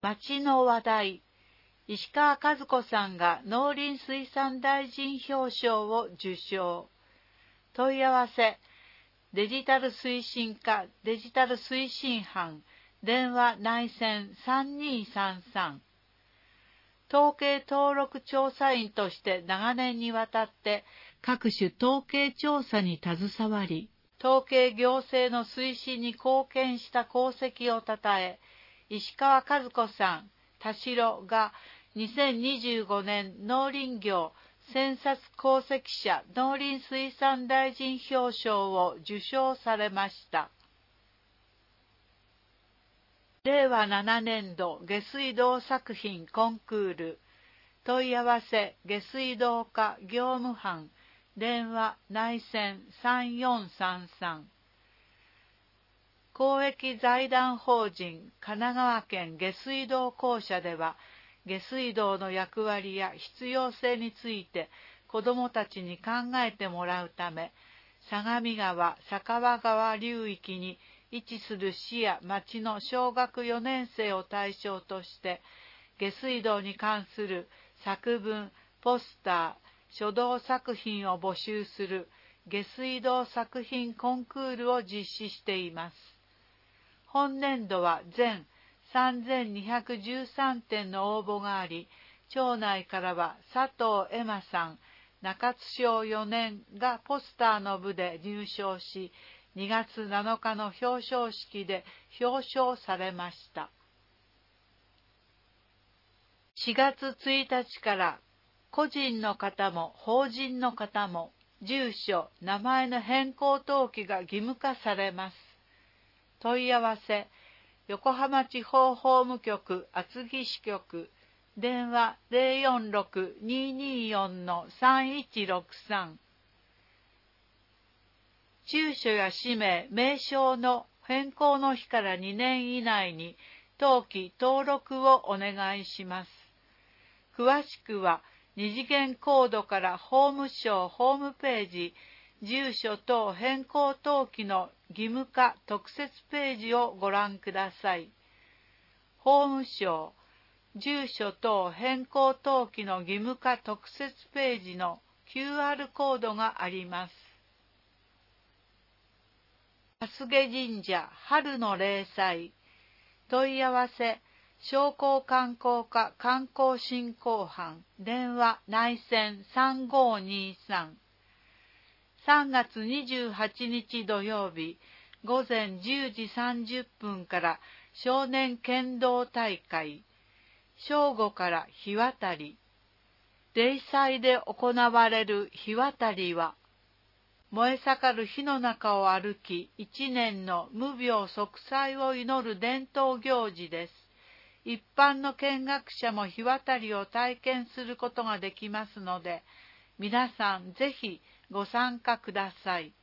町の話題。石川和子さんが農林水産大臣表彰を受賞。問い合わせ。デジタル推進課デジタル推進班電話内線3233。統計登録調査員として長年にわたって各種統計調査に携わり、統計行政の推進に貢献した功績をたたえ、石川和子さん、田代が2025年農林業選察功績者農林水産大臣表彰を受賞されました。令和7年度下水道作品コンクール。問い合わせ下水道課業務班電話内線3433。公益財団法人神奈川県下水道公社では、下水道の役割や必要性について子どもたちに考えてもらうため、相模川・酒匂川流域に位置する市や町の小学4年生を対象として、下水道に関する作文、ポスター、書道作品を募集する下水道作品コンクールを実施しています。本年度は全3213点の応募があり、町内からは佐藤恵麻さん、中津小4年がポスターの部で入賞し、2月7日の表彰式で表彰されました。4月1日から個人の方も法人の方も住所・名前の変更登記が義務化されます。問い合わせ横浜地方法務局厚木支局電話046-224-3163。住所や氏名・名称の変更の日から2年以内に登記・登録をお願いします。詳しくは二次元コードから法務省ホームページ住所等変更登記の義務化特設ページをご覧ください。法務省住所等変更登記の義務化特設ページの QR コードがあります。蓮華神社春の例祭。問い合わせ商工観光課観光振興班電話内線3523。3月28日土曜日午前10時30分から少年剣道大会、正午から火渡り。例祭で行われる火渡りは、燃え盛る火の中を歩き、一年の無病息災を祈る伝統行事です。一般の見学者も火渡りを体験することができますので、皆さんぜひご参加ください。